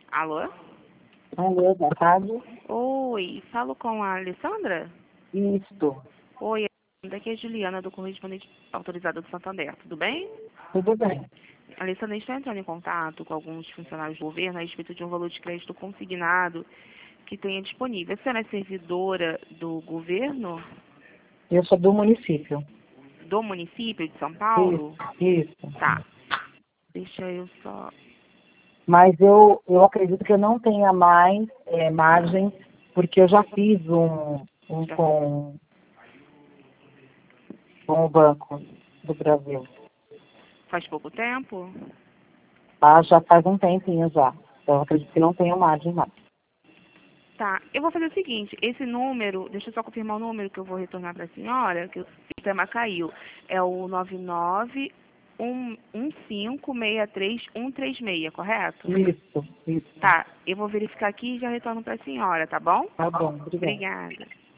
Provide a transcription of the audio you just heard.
Alô? Alô, boa tarde. Oi, falo com a Alessandra? Isto, Oi, daqui é a Juliana, do correspondente autorizado do Santander, tudo bem? tudo bem. A Alessandra está entrando em contato com alguns funcionários do governo a respeito de um valor de crédito consignado que tenha disponível. A senhora é servidora do governo, Eu sou do município. do município de São Isso, Paulo? isso. Tá, deixa eu só... Mas eu acredito que eu não tenha mais margem, porque eu já fiz um com o Banco do Brasil. Faz pouco tempo? Já faz um tempinho já. Então, eu acredito que não tenho margem mais. Tá, eu vou fazer o seguinte, esse número, deixa eu só confirmar o número que eu vou retornar para a senhora, que o sistema caiu. É o 991563136, correto? Isso. Tá, eu vou verificar aqui e já retorno para a senhora, tá bom? Tá bom, obrigada. Obrigada.